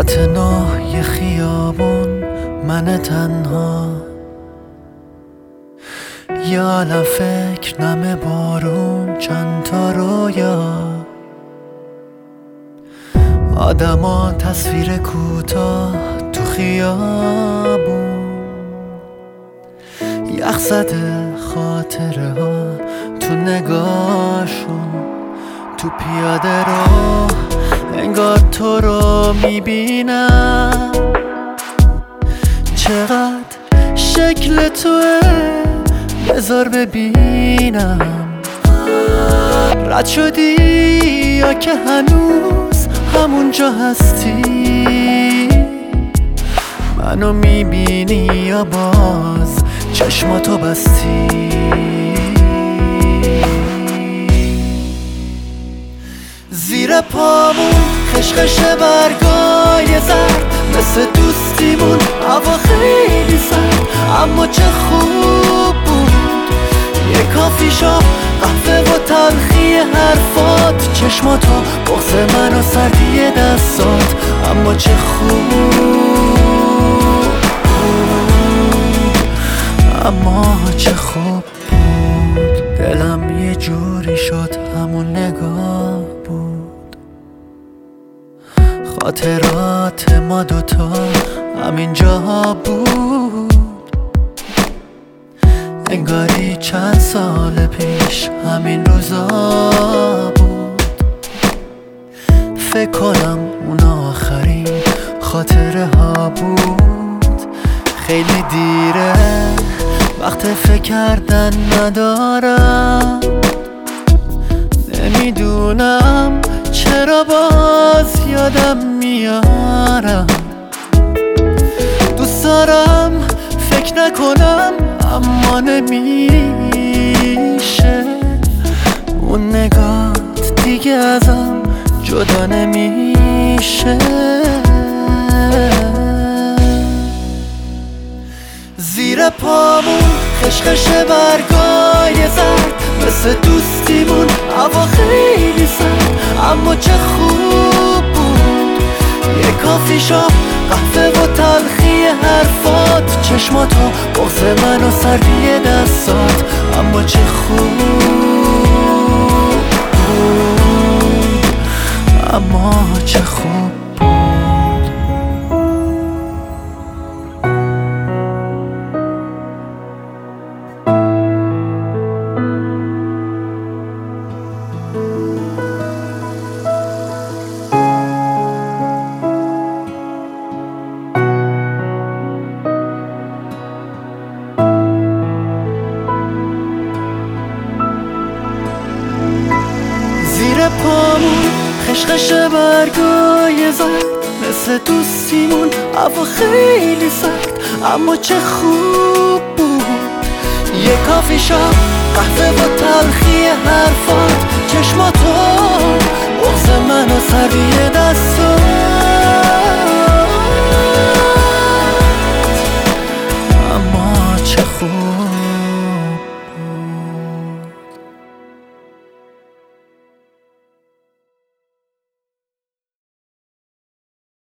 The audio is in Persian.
پاتنای خیابون من تنها، یه عالم فکر نم بارون چند تا رویا، آدما تصویر کوتاه تو خیابون، یخ زده خاطره ها تو نگاهشون، تو پیاده رو انگار تو رو میبینم، چقدر شکل توه بذار ببینم، رد شدی یا که هنوز همونجا هستی، منو میبینی یا باز چشماتو بستی. زیر پامون خشخش برگای زرد، مثل دوستیمون هوا خیلی سرد، اما چه خوب بود یه کافی شاپ، قهوه و تلخی حرفات، چشماتو بغض من و سردی دستات، اما چه خوب بود، اما چه خوب بود. دلم یه جوری شد همون نگاه بود، خاطرات ما دوتا همین جاها بود، انگاری چند سال پیش همین روزا بود. فکر کنم اون آخرین خاطره ها بود، خیلی دیره وقت فکر کردن ندارم، نمیدونم چرا باز یادم میارم، دوست دارم فکر نکنم اما نمیشه، اون نگات دیگه ازم جدا نمیشه. زیر پامون خشخش برگای زرد، مثل دوستیمون هوا خیلی سرد، اما چه خوب بود یه کافی شاپ، قهوه و تلخی حرفات، چشماتو بغض من و سردی دستات، اما چه خوب بود، اما چه خوب بود. زیر پامون خشخش برگای زرد، مثل دوستیمون هوا خیلی سرد، اما چه خوب بود یه کافی شاپ، قهوه و تلخی حرفات، چشماتو بغض من و سردی دستات.